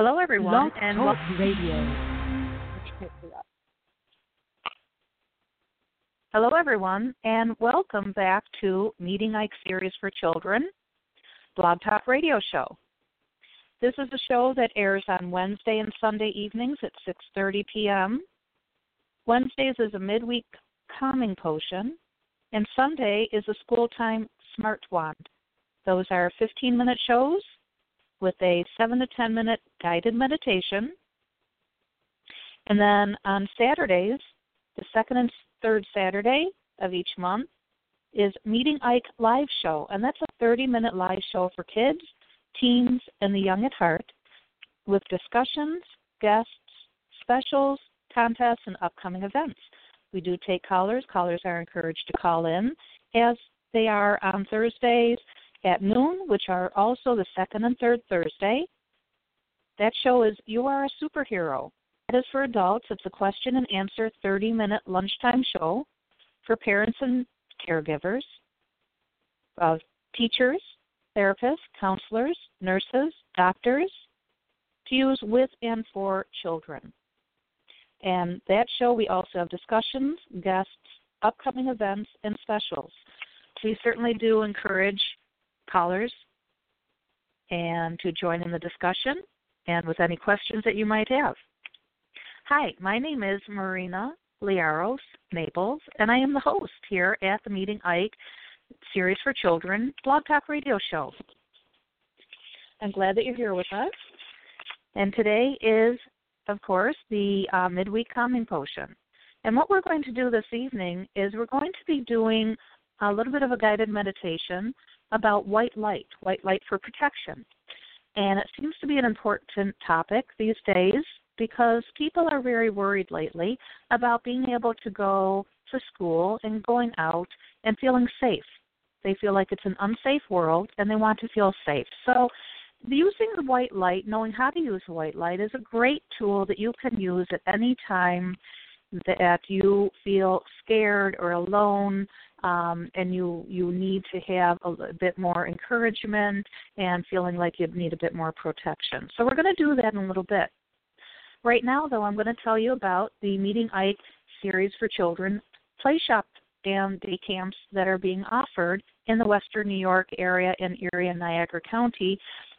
Hello, everyone, Blog and Talk Radio. welcome back to Meeting Ike Series for Children, Blog Talk Radio Show. This is a show that airs on Wednesday and Sunday evenings at 6:30 p.m. Wednesdays is a midweek calming potion, and Sunday is a school-time smart wand. Those are 15-minute shows with a 7 to 10-minute guided meditation. And then on Saturdays, the second and third Saturday of each month, is Meeting Ike Live Show. And that's a 30-minute live show for kids, teens, and the young at heart with discussions, guests, specials, contests, and upcoming events. We do take callers. Callers are encouraged to call in, as they are on Thursdays at noon, which are also the second and third Thursday. That show is You Are a Superhero. That is for adults. It's a question and answer 30-minute lunchtime show for parents and caregivers, teachers, therapists, counselors, nurses, doctors, to use with and for children. And that show, we also have discussions, guests, upcoming events, and specials. We certainly do encourage callers and to join in the discussion and with any questions that you might have. Hi, my name is Marina Liaros Maples, and I am the host here at the Meeting Ike Series for Children Blog Talk Radio Show. I'm glad that you're here with us. And today is, of course, the midweek calming potion. And what we're going to do this evening is we're going to be doing a little bit of a guided meditation about white light for protection. And it seems to be an important topic these days because people are very worried lately about being able to go to school and going out and feeling safe. They feel like it's an unsafe world and they want to feel safe. So using the white light, knowing how to use the white light, is a great tool that you can use at any time that you feel scared or alone, and you need to have a bit more encouragement and feeling like you need a bit more protection. So we're going to do that in a little bit. Right now, though, I'm going to tell you about the Meeting Ike Series for Children play shop and day camps that are being offered in the western New York area and Erie and Niagara County.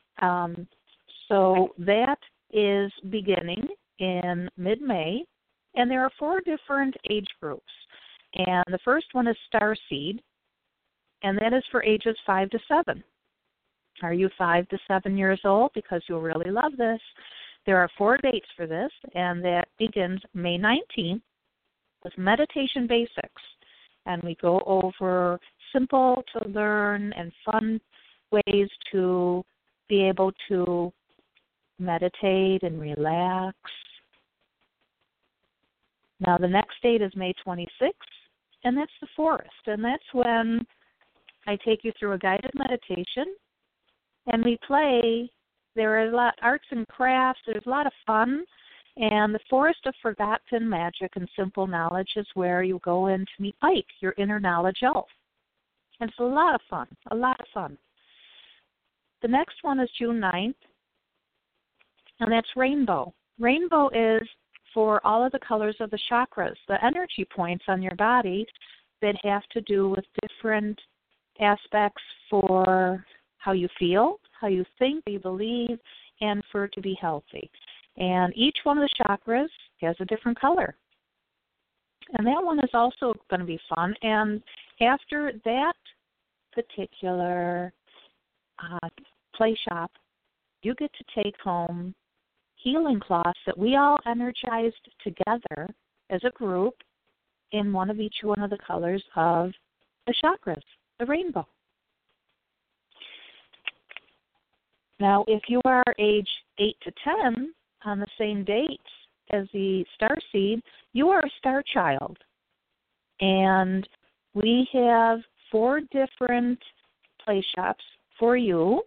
So that is beginning in mid-May, and there are 4 different age groups. And the first one is Starseed, and that is for ages 5 to 7. Are you 5 to 7 years old? Because you'll really love this. There are 4 dates for this, and that begins May 19th with Meditation Basics. And we go over simple to learn and fun ways to be able to meditate and relax. Now, the next date is May 26th, and that's the forest. And that's when I take you through a guided meditation, and we play. There are a lot of arts and crafts. There's a lot of fun. And the Forest of Forgotten Magic and Simple Knowledge is where you go in to meet Ike, your inner knowledge elf. And it's a lot of fun, a lot of fun. The next one is June 9th, and that's Rainbow. Rainbow is for all of the colors of the chakras, the energy points on your body that have to do with different aspects for how you feel, how you think, how you believe, and for it to be healthy. And each one of the chakras has a different color. And that one is also going to be fun. And after that particular play shop, you get to take home healing cloths that we all energized together as a group in one of each one of the colors of the chakras, the rainbow. Now, if you are age 8 to 10 on the same dates as the star seed, you are a star child. And we have 4 different play shops for you.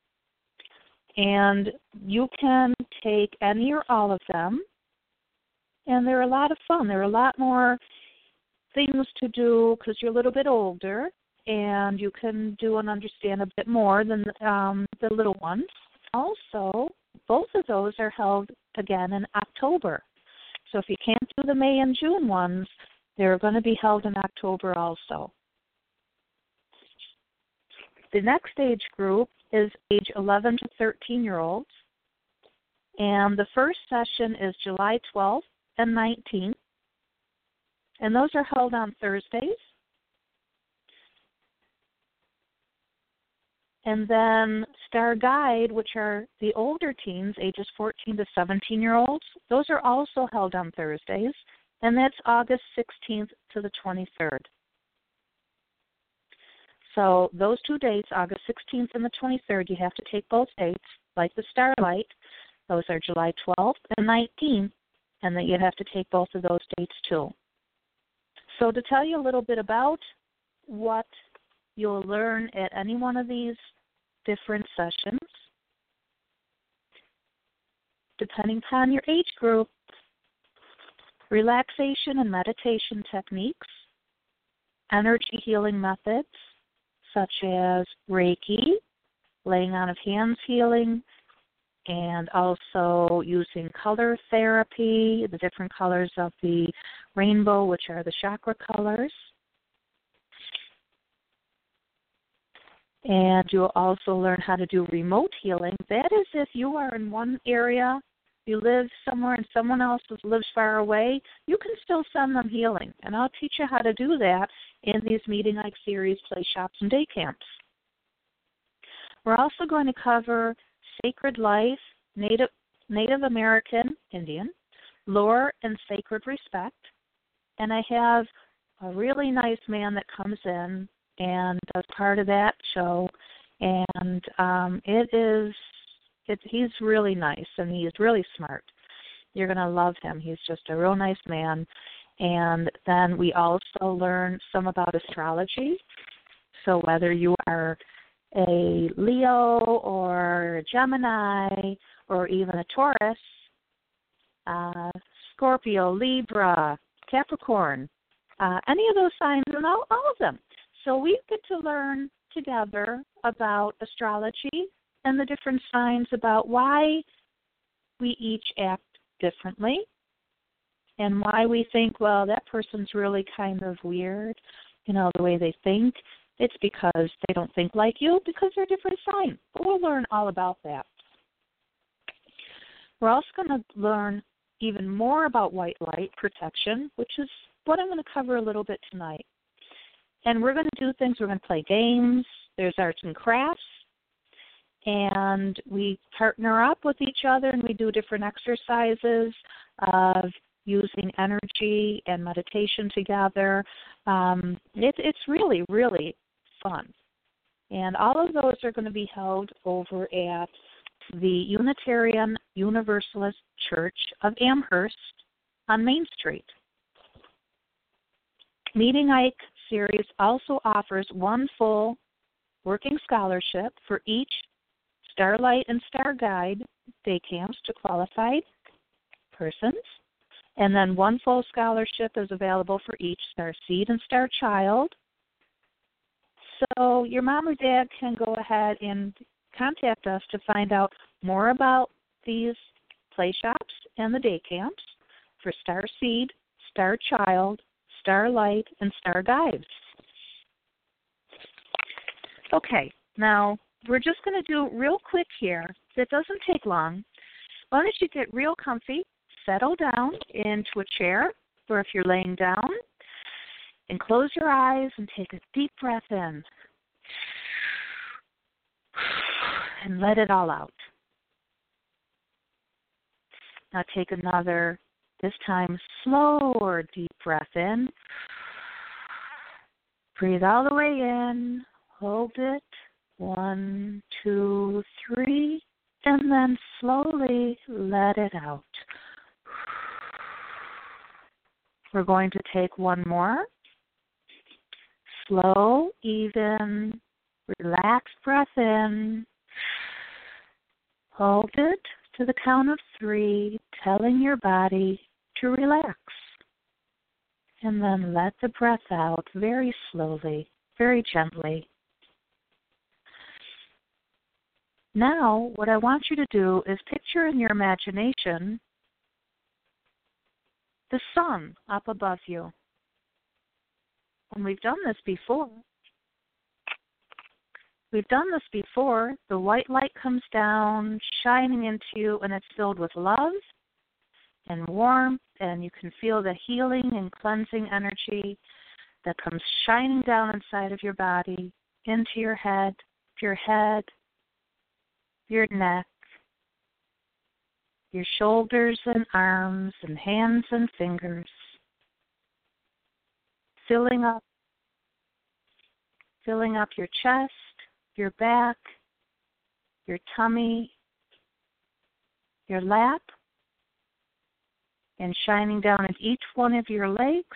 And you can take any or all of them. And they're a lot of fun. There are a lot more things to do because you're a little bit older. And you can do and understand a bit more than the little ones. Also, both of those are held again in October. So if you can't do the May and June ones, they're going to be held in October also. The next age group is age 11 to 13-year-olds. And the first session is July 12th and 19th. And those are held on Thursdays. And then Star Guide, which are the older teens, ages 14 to 17-year-olds, those are also held on Thursdays, and that's August 16th to the 23rd. So those 2 dates, August 16th and the 23rd, you have to take both dates, like the Starlight. Those are July 12th and 19th, and then you have to take both of those dates too. So to tell you a little bit about what you'll learn at any one of these different sessions, depending upon your age group, relaxation and meditation techniques, energy healing methods such as Reiki, laying on of hands healing, and also using color therapy, the different colors of the rainbow, which are the chakra colors. And you'll also learn how to do remote healing. That is if you are in one area, you live somewhere and someone else lives far away, you can still send them healing. And I'll teach you how to do that in these meeting-like series, play shops, and day camps. We're also going to cover sacred life, Native American, Indian, lore, and sacred respect. And I have a really nice man that comes in and does part of that show, and he's really nice, and he's really smart. You're going to love him. He's just a real nice man. And then we also learn some about astrology. So whether you are a Leo or a Gemini or even a Taurus, Scorpio, Libra, Capricorn, any of those signs, and all of them. So we get to learn together about astrology and the different signs, about why we each act differently and why we think, well, that person's really kind of weird, the way they think. It's because they don't think like you, because they're different signs. But we'll learn all about that. We're also going to learn even more about white light protection, which is what I'm going to cover a little bit tonight. And we're going to do things. We're going to play games. There's arts and crafts. And we partner up with each other, and we do different exercises of using energy and meditation together. It's really, really fun. And all of those are going to be held over at the Unitarian Universalist Church of Amherst on Main Street. Meeting Ike series also offers one full working scholarship for each Starlight and Star Guide day camps to qualified persons. And then one full scholarship is available for each Star Seed and Star Child. So your mom or dad can go ahead and contact us to find out more about these play shops and the day camps for Star Seed, Star Child, Starlight, and Star Guides. Okay, now we're just going to do real quick here. It doesn't take long. Why don't you get real comfy, settle down into a chair, or if you're laying down, and close your eyes and take a deep breath in. And let it all out. Now take another, this time slower, deep breath in. Breathe all the way in. Hold it. 1, 2, 3. And then slowly let it out. We're going to take one more. Slow, even, relaxed breath in. Hold it to the count of 3, telling your body to relax. And then let the breath out very slowly, very gently. Now, what I want you to do is picture in your imagination the sun up above you. And we've done this before. The white light comes down, shining into you, and it's filled with love and warmth, and you can feel the healing and cleansing energy that comes shining down inside of your body, into your head, your neck, your shoulders and arms and hands and fingers, filling up your chest, your back, your tummy, your lap, and shining down at each one of your legs,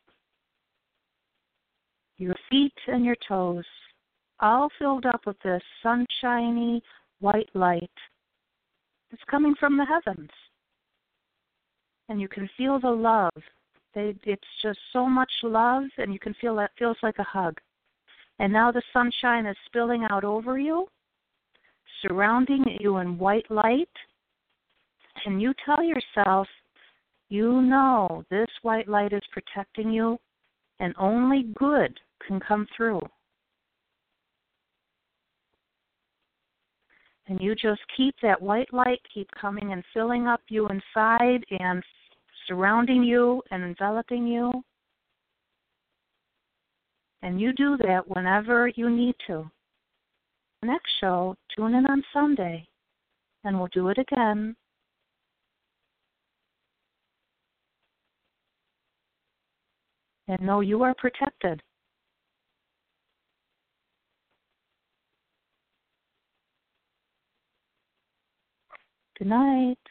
your feet and your toes, all filled up with this sunshiny white light. It's coming from the heavens. And you can feel the love. It's just so much love, and you can feel that. It feels like a hug. And now the sunshine is spilling out over you, surrounding you in white light. And you tell yourself, you know this white light is protecting you, and only good can come through. And you just keep that white light, keep coming and filling up you inside and surrounding you and enveloping you. And you do that whenever you need to. Next show, tune in on Sunday, and we'll do it again. And know you are protected. Good night.